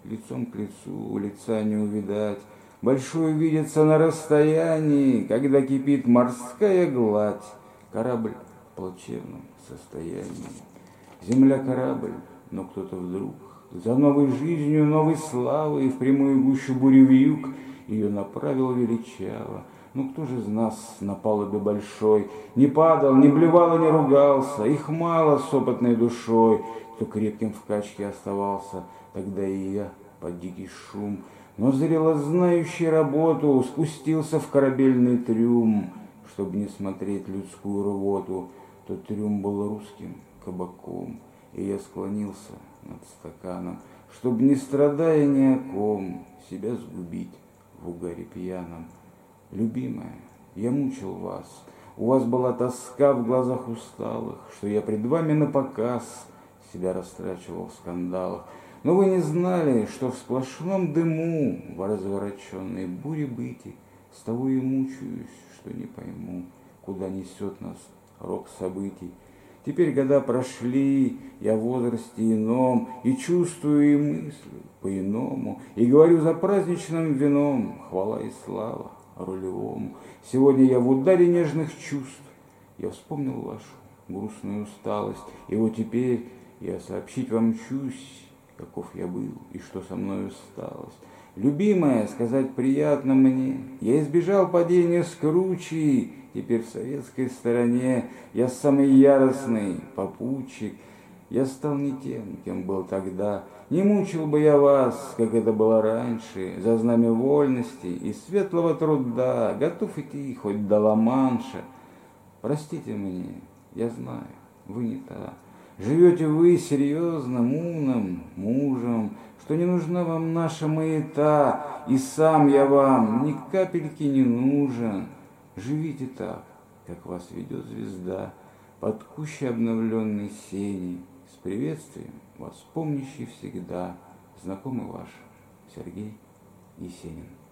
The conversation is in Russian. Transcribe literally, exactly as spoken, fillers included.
лицом к лицу, лица не увидать. Большой видится на расстоянии, когда кипит морская гладь. Корабль в плачевном состоянии. Земля корабль, но кто-то вдруг за новой жизнью, новой славой в прямую гущу буревьюг ее направил величаво. Ну кто же из нас на палубе большой не падал, не блевал и не ругался? Их мало с опытной душой, кто крепким в качке оставался, тогда и я под дикий шум. Но зрело знающий работу спустился в корабельный трюм, чтобы не смотреть людскую рвоту. Тот трюм был русским кабаком, и я склонился над стаканом, чтобы, не страдая ни о ком, себя сгубить в угаре пьяном. Любимая, я мучил вас, у вас была тоска в глазах усталых, что я пред вами напоказ себя растрачивал в скандалах. Но вы не знали, что в сплошном дыму в развороченной буре быти с того и мучаюсь, что не пойму, куда несет нас рок событий. Теперь года прошли, я в возрасте ином, и чувствую, и мыслю по-иному, и говорю за праздничным вином хвала и слава рулевому. Сегодня я в ударе нежных чувств, я вспомнил вашу грустную усталость, и вот теперь я сообщить вам чусь, каков я был и что со мною сталось. Любимая, сказать приятно мне, я избежал падения с кручи, теперь в советской стороне я самый яростный попутчик. Я стал не тем, кем был тогда, не мучил бы я вас, как это было раньше, за знамя вольности и светлого труда, готов идти хоть до Ла-Манша. Простите мне, я знаю, вы не та. Живете вы серьезным, умным мужем, что не нужна вам наша маята, и сам я вам ни капельки не нужен. Живите так, как вас ведет звезда, под кущей обновленной сеней, с приветствием вас помнящий всегда, знакомый ваш Сергей Есенин.